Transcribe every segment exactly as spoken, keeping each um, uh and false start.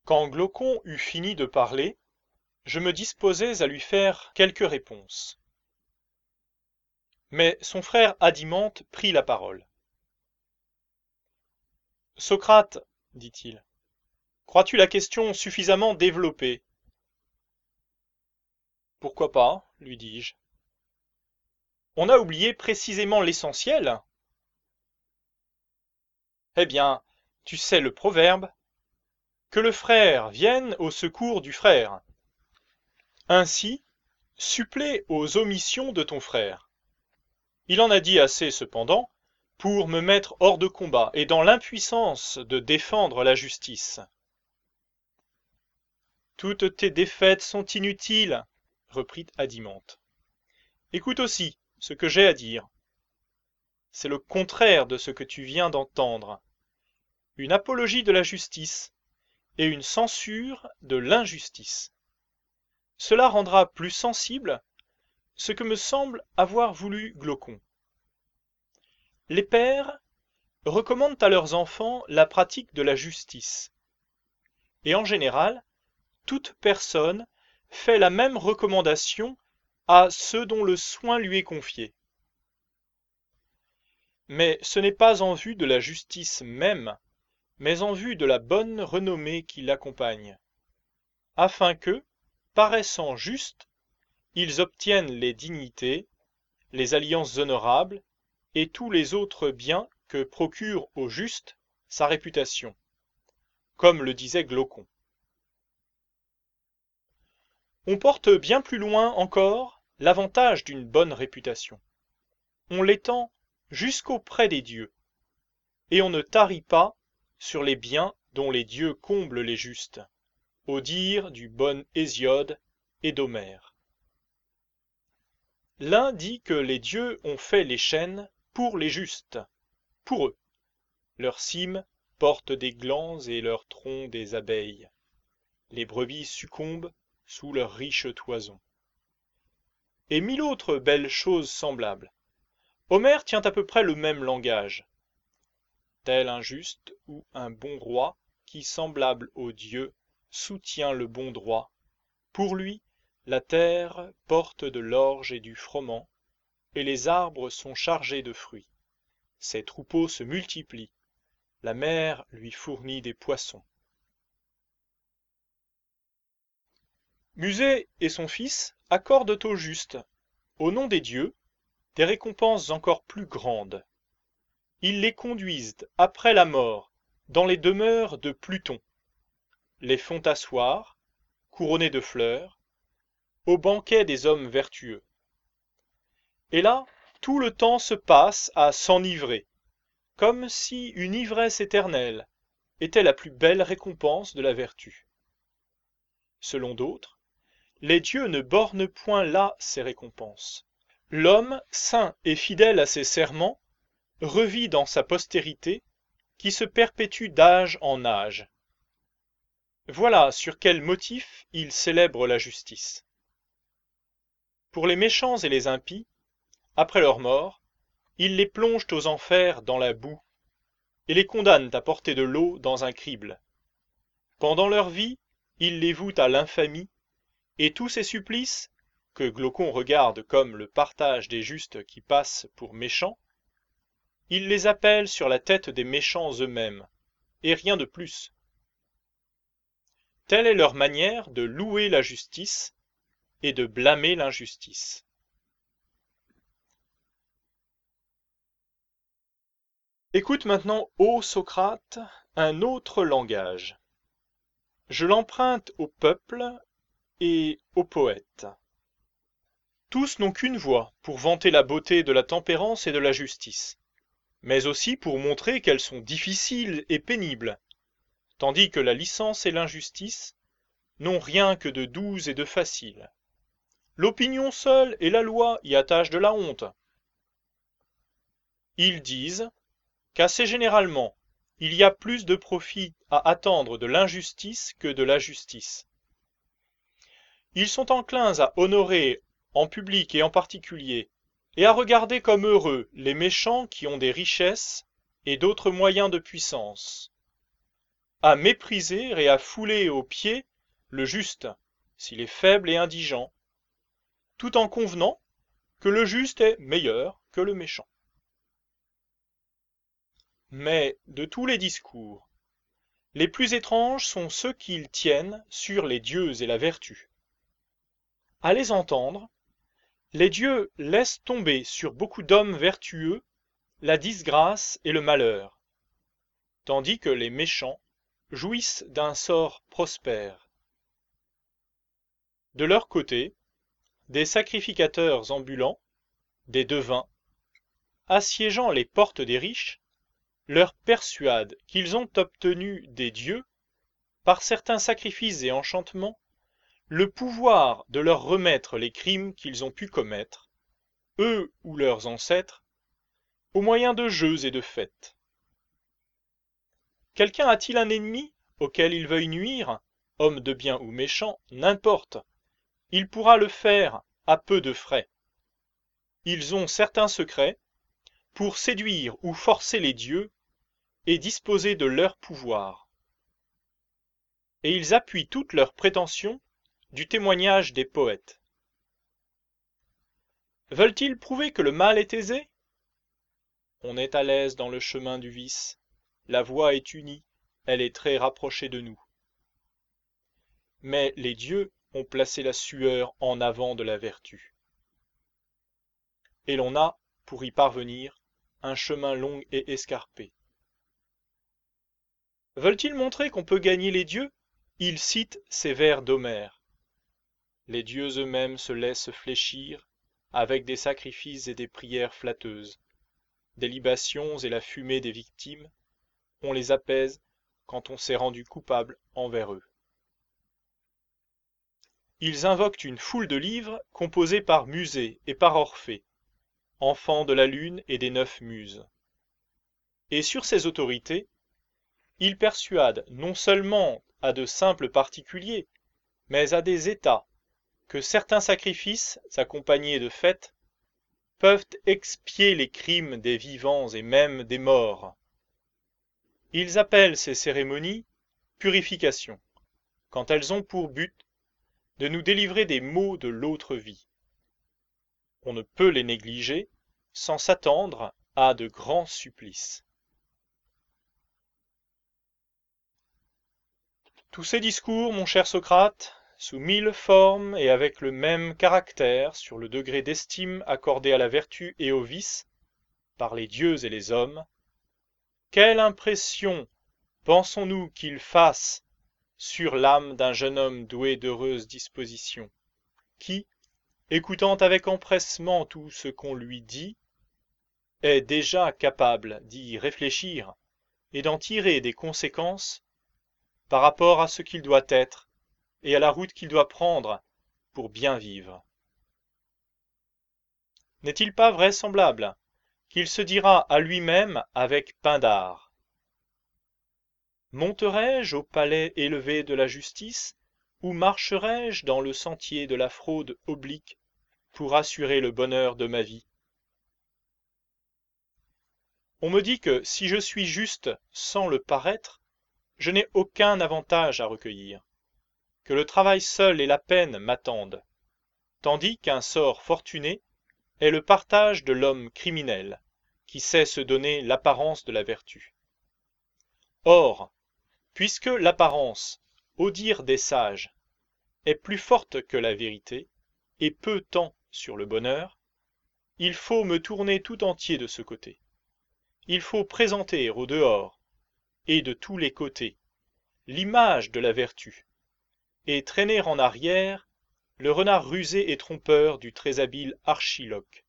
Quand Glaucon eut fini de parler, je me disposais à lui faire quelques réponses. Mais son frère Adimante prit la parole. Socrate, dit-il, crois-tu la question suffisamment développée? Pourquoi pas, lui dis-je. On a oublié précisément l'essentiel. Eh bien, tu sais le proverbe, que le frère vienne au secours du frère. Ainsi, supplée aux omissions de ton frère. Il en a dit assez cependant pour me mettre hors de combat et dans l'impuissance de défendre la justice. Toutes tes défaites sont inutiles, reprit Adimante. Écoute aussi ce que j'ai à dire. C'est le contraire de ce que tu viens d'entendre. Une apologie de la justice et une censure de l'injustice. Cela rendra plus sensible ce que me semble avoir voulu Glaucon. Les pères recommandent à leurs enfants la pratique de la justice. Et en général, toute personne fait la même recommandation à ceux dont le soin lui est confié. Mais ce n'est pas en vue de la justice même, mais en vue de la bonne renommée qui l'accompagne, afin que, paraissant justes, ils obtiennent les dignités, les alliances honorables et tous les autres biens que procure au juste sa réputation, comme le disait Glaucon. On porte bien plus loin encore l'avantage d'une bonne réputation. On l'étend jusqu'auprès des dieux, et on ne tarit pas sur les biens dont les dieux comblent les justes, au dire du bon Hésiode et d'Homère. L'un dit que les dieux ont fait les chênes pour les justes, pour eux. Leurs cimes portent des glands et leurs troncs des abeilles. Les brebis succombent sous leurs riches toisons. Et mille autres belles choses semblables. Homère tient à peu près le même langage. Tel un juste ou un bon roi qui, semblable aux dieux, soutient le bon droit. Pour lui, la terre porte de l'orge et du froment, et les arbres sont chargés de fruits. Ses troupeaux se multiplient, la mer lui fournit des poissons. Musée et son fils accordent au juste, au nom des dieux, des récompenses encore plus grandes. Ils les conduisent après la mort dans les demeures de Pluton, les font asseoir, couronnés de fleurs, au banquet des hommes vertueux. Et là, tout le temps se passe à s'enivrer, comme si une ivresse éternelle était la plus belle récompense de la vertu. Selon d'autres, les dieux ne bornent point là ces récompenses. L'homme, saint et fidèle à ses serments, revit dans sa postérité, qui se perpétue d'âge en âge. Voilà sur quel motif il célèbre la justice. Pour les méchants et les impies, après leur mort, ils les plongent aux enfers dans la boue, et les condamnent à porter de l'eau dans un crible. Pendant leur vie, ils les vouent à l'infamie, et tous ces supplices, que Glaucon regarde comme le partage des justes qui passent pour méchants, il les appelle sur la tête des méchants eux-mêmes, et rien de plus. Telle est leur manière de louer la justice et de blâmer l'injustice. Écoute maintenant, ô Socrate, un autre langage. Je l'emprunte au peuple et aux poètes. Tous n'ont qu'une voix pour vanter la beauté de la tempérance et de la justice, mais aussi pour montrer qu'elles sont difficiles et pénibles, tandis que la licence et l'injustice n'ont rien que de doux et de facile. L'opinion seule et la loi y attachent de la honte. Ils disent qu'assez généralement, il y a plus de profit à attendre de l'injustice que de la justice. Ils sont enclins à honorer en public et en particulier, et à regarder comme heureux les méchants qui ont des richesses et d'autres moyens de puissance. à mépriser et à fouler aux pieds le juste, s'il est faible et indigent, tout en convenant que le juste est meilleur que le méchant. Mais de tous les discours, les plus étranges sont ceux qu'ils tiennent sur les dieux et la vertu. À les entendre, les dieux laissent tomber sur beaucoup d'hommes vertueux la disgrâce et le malheur, tandis que les méchants jouissent d'un sort prospère. De leur côté, des sacrificateurs ambulants, des devins, assiégeant les portes des riches, leur persuadent qu'ils ont obtenu des dieux, par certains sacrifices et enchantements, le pouvoir de leur remettre les crimes qu'ils ont pu commettre, eux ou leurs ancêtres, au moyen de jeux et de fêtes. Quelqu'un a-t-il un ennemi auquel il veuille nuire, homme de bien ou méchant, n'importe, il pourra le faire à peu de frais. Ils ont certains secrets pour séduire ou forcer les dieux et disposer de leur pouvoir. Et ils appuient toutes leurs prétentions du témoignage des poètes. Veulent-ils prouver que le mal est aisé? On est à l'aise dans le chemin du vice. La voie est unie, elle est très rapprochée de nous. Mais les dieux ont placé la sueur en avant de la vertu. Et l'on a, pour y parvenir, un chemin long et escarpé. Veulent-ils montrer qu'on peut gagner les dieux? Ils citent ces vers d'Homère. Les dieux eux-mêmes se laissent fléchir avec des sacrifices et des prières flatteuses, des libations et la fumée des victimes, on les apaise quand on s'est rendu coupable envers eux. Ils invoquent une foule de livres composés par Musée et par Orphée, enfants de la lune et des neuf muses. Et sur ces autorités, ils persuadent non seulement à de simples particuliers, mais à des États, que certains sacrifices, accompagnés de fêtes, peuvent expier les crimes des vivants et même des morts. Ils appellent ces cérémonies purification, quand elles ont pour but de nous délivrer des maux de l'autre vie. On ne peut les négliger sans s'attendre à de grands supplices. Tous ces discours, mon cher Socrate, sous mille formes et avec le même caractère sur le degré d'estime accordé à la vertu et au vice, par les dieux et les hommes, quelle impression pensons-nous qu'ils fassent sur l'âme d'un jeune homme doué d'heureuses dispositions, qui, écoutant avec empressement tout ce qu'on lui dit, est déjà capable d'y réfléchir et d'en tirer des conséquences par rapport à ce qu'il doit être et à la route qu'il doit prendre pour bien vivre. N'est-il pas vraisemblable qu'il se dira à lui-même avec Pindare: monterai-je au palais élevé de la justice, ou marcherai-je dans le sentier de la fraude oblique pour assurer le bonheur de ma vie? On me dit que si je suis juste sans le paraître, je n'ai aucun avantage à recueillir, que le travail seul et la peine m'attendent, tandis qu'un sort fortuné est le partage de l'homme criminel, qui sait se donner l'apparence de la vertu. Or, puisque l'apparence, au dire des sages, est plus forte que la vérité, et peu tend sur le bonheur, il faut me tourner tout entier de ce côté. Il faut présenter au dehors, et de tous les côtés, l'image de la vertu, et traîner en arrière le renard rusé et trompeur du très habile Archiloque.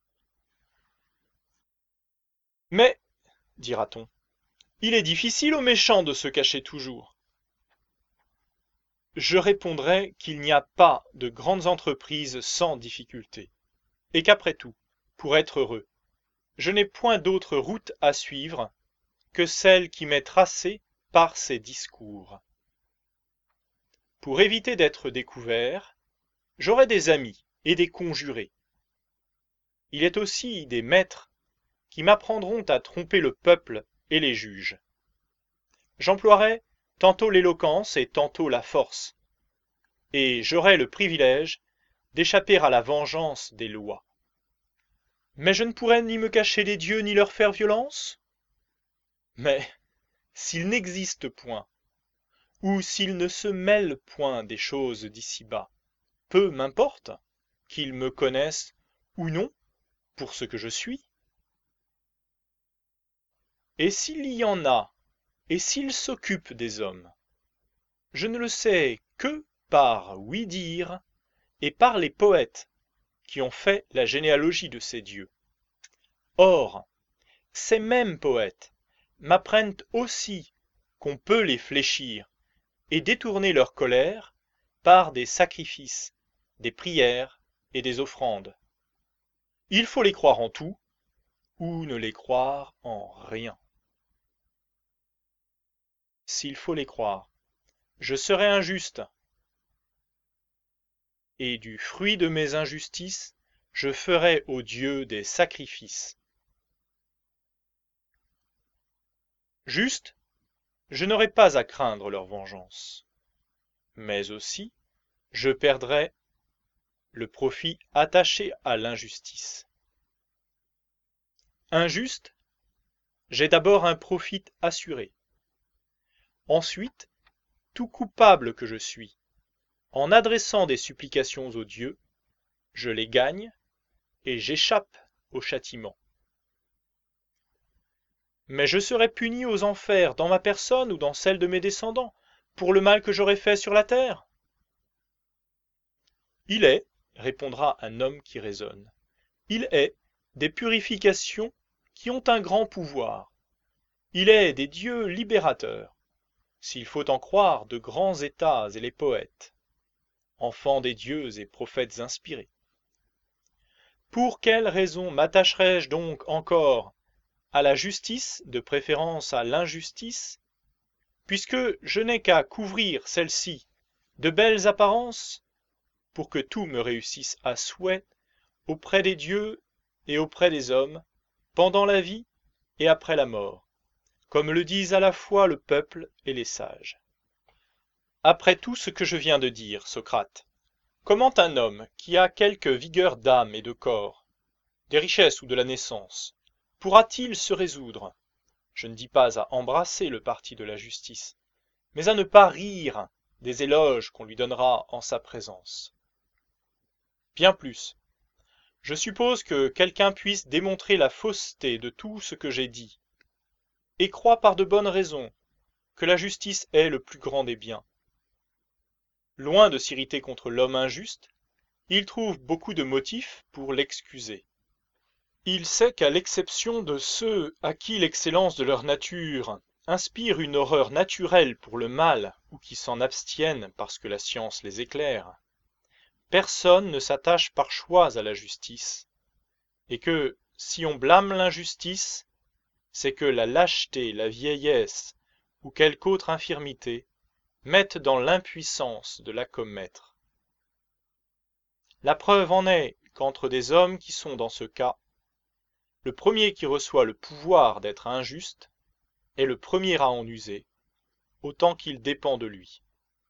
Mais, dira-t-on, il est difficile aux méchants de se cacher toujours. Je répondrai qu'il n'y a pas de grandes entreprises sans difficulté, et qu'après tout, pour être heureux, je n'ai point d'autre route à suivre que celle qui m'est tracée par ces discours. Pour éviter d'être découvert, j'aurai des amis et des conjurés. Il est aussi des maîtres qui m'apprendront à tromper le peuple et les juges. J'emploierai tantôt l'éloquence et tantôt la force, et j'aurai le privilège d'échapper à la vengeance des lois. Mais je ne pourrais ni me cacher des dieux ni leur faire violence? Mais s'ils n'existent point, ou s'ils ne se mêlent point des choses d'ici-bas, peu m'importe qu'ils me connaissent ou non pour ce que je suis. Et s'il y en a, et s'ils s'occupent des hommes, je ne le sais que par ouï-dire et par les poètes qui ont fait la généalogie de ces dieux. Or, ces mêmes poètes m'apprennent aussi qu'on peut les fléchir et détourner leur colère par des sacrifices, des prières et des offrandes. Il faut les croire en tout, ou ne les croire en rien. S'il faut les croire, je serai injuste, et du fruit de mes injustices, je ferai aux dieux des sacrifices. Juste, je n'aurai pas à craindre leur vengeance, mais aussi, je perdrai le profit attaché à l'injustice. Injuste, j'ai d'abord un profit assuré. Ensuite, tout coupable que je suis, en adressant des supplications aux dieux, je les gagne et j'échappe au châtiment. Mais je serai puni aux enfers dans ma personne ou dans celle de mes descendants, pour le mal que j'aurai fait sur la terre? Il est, répondra un homme qui raisonne, il est des purifications qui ont un grand pouvoir. Il est des dieux libérateurs, s'il faut en croire de grands états et les poètes, enfants des dieux et prophètes inspirés. Pour quelle raison m'attacherai-je donc encore à la justice de préférence à l'injustice, puisque je n'ai qu'à couvrir celle-ci de belles apparences pour que tout me réussisse à souhait auprès des dieux et auprès des hommes, pendant la vie et après la mort, comme le disent à la fois le peuple et les sages. Après tout ce que je viens de dire, Socrate, comment un homme qui a quelque vigueur d'âme et de corps, des richesses ou de la naissance, pourra-t-il se résoudre, je ne dis pas à embrasser le parti de la justice, mais à ne pas rire des éloges qu'on lui donnera en sa présence? Bien plus, je suppose que quelqu'un puisse démontrer la fausseté de tout ce que j'ai dit, et croit par de bonnes raisons que la justice est le plus grand des biens. Loin de s'irriter contre l'homme injuste, il trouve beaucoup de motifs pour l'excuser. Il sait qu'à l'exception de ceux à qui l'excellence de leur nature inspire une horreur naturelle pour le mal ou qui s'en abstiennent parce que la science les éclaire, personne ne s'attache par choix à la justice, et que, si on blâme l'injustice, c'est que la lâcheté, la vieillesse ou quelque autre infirmité mettent dans l'impuissance de la commettre. La preuve en est qu'entre des hommes qui sont dans ce cas, le premier qui reçoit le pouvoir d'être injuste est le premier à en user, autant qu'il dépend de lui.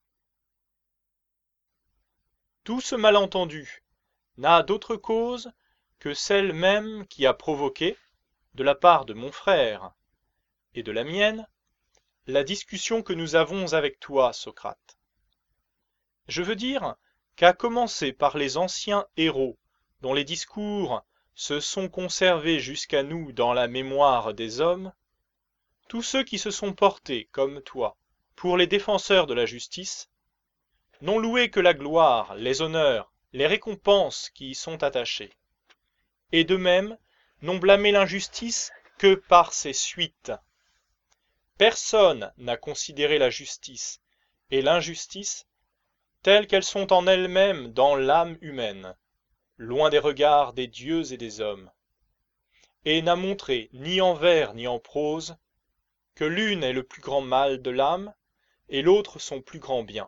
Tout ce malentendu n'a d'autre cause que celle même qui a provoqué, de la part de mon frère et de la mienne, la discussion que nous avons avec toi, Socrate. Je veux dire qu'à commencer par les anciens héros, dont les discours se sont conservés jusqu'à nous dans la mémoire des hommes, tous ceux qui se sont portés, comme toi, pour les défenseurs de la justice, n'ont loué que la gloire, les honneurs, les récompenses qui y sont attachées, et de même n'ont blâmé l'injustice que par ses suites. Personne n'a considéré la justice et l'injustice telles qu'elles sont en elles-mêmes dans l'âme humaine, loin des regards des dieux et des hommes, et n'a montré ni en vers ni en prose que l'une est le plus grand mal de l'âme et l'autre son plus grand bien.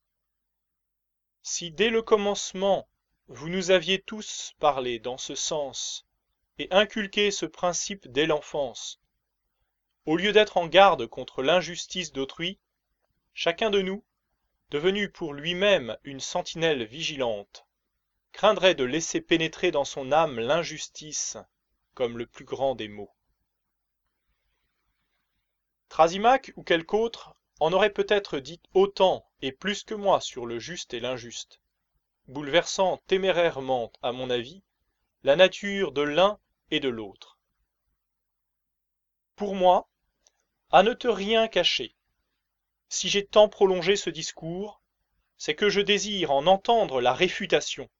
Si dès le commencement vous nous aviez tous parlé dans ce sens et inculqué ce principe dès l'enfance, au lieu d'être en garde contre l'injustice d'autrui, chacun de nous, devenu pour lui-même une sentinelle vigilante, craindrait de laisser pénétrer dans son âme l'injustice comme le plus grand des maux. Thrasymach ou quelque autre en aurait peut-être dit autant et plus que moi sur le juste et l'injuste, bouleversant témérairement, à mon avis, la nature de l'un et de l'autre. Pour moi, à ne te rien cacher, si j'ai tant prolongé ce discours, c'est que je désire en entendre la réfutation.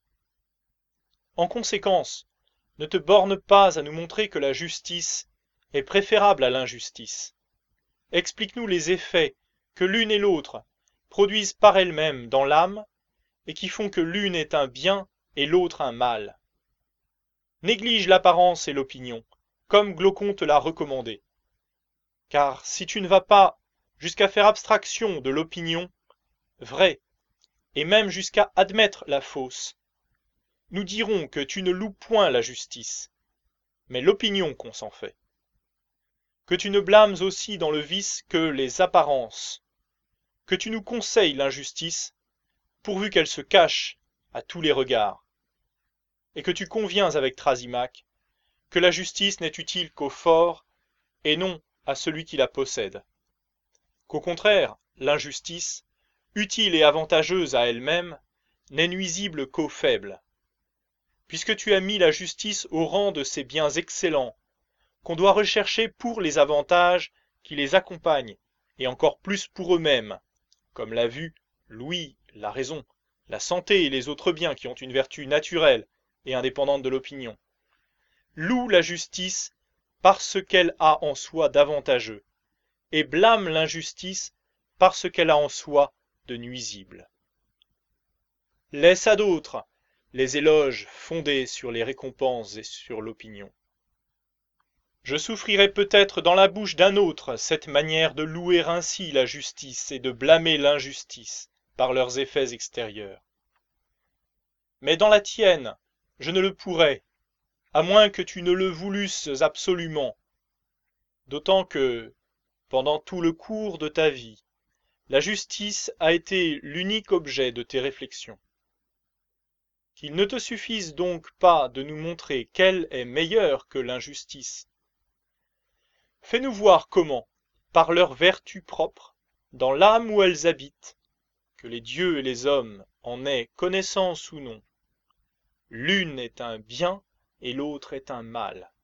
En conséquence, ne te borne pas à nous montrer que la justice est préférable à l'injustice. Explique-nous les effets que l'une et l'autre produisent par elles-mêmes dans l'âme et qui font que l'une est un bien et l'autre un mal. Néglige l'apparence et l'opinion, comme Glaucon te l'a recommandé. Car si tu ne vas pas jusqu'à faire abstraction de l'opinion vraie, et même jusqu'à admettre la fausse, nous dirons que tu ne loues point la justice, mais l'opinion qu'on s'en fait. Que tu ne blâmes aussi dans le vice que les apparences, que tu nous conseilles l'injustice, pourvu qu'elle se cache à tous les regards, et que tu conviens avec Thrasymach que la justice n'est utile qu'au fort et non à celui qui la possède, qu'au contraire, l'injustice, utile et avantageuse à elle-même, n'est nuisible qu'aux faibles, puisque tu as mis la justice au rang de ces biens excellents qu'on doit rechercher pour les avantages qui les accompagnent, et encore plus pour eux-mêmes, comme l'a vu Louis, la raison, la santé et les autres biens qui ont une vertu naturelle et indépendante de l'opinion. Loue la justice parce qu'elle a en soi d'avantageux, et blâme l'injustice parce qu'elle a en soi de nuisible. Laisse à d'autres les éloges fondés sur les récompenses et sur l'opinion. Je souffrirai peut-être dans la bouche d'un autre cette manière de louer ainsi la justice et de blâmer l'injustice par leurs effets extérieurs. Mais dans la tienne, je ne le pourrais, à moins que tu ne le voulusses absolument, d'autant que, pendant tout le cours de ta vie, la justice a été l'unique objet de tes réflexions. Qu'il ne te suffise donc pas de nous montrer qu'elle est meilleure que l'injustice. Fais-nous voir comment, par leur vertu propre, dans l'âme où elles habitent, que les dieux et les hommes en aient connaissance ou non, l'une est un bien et l'autre est un mal.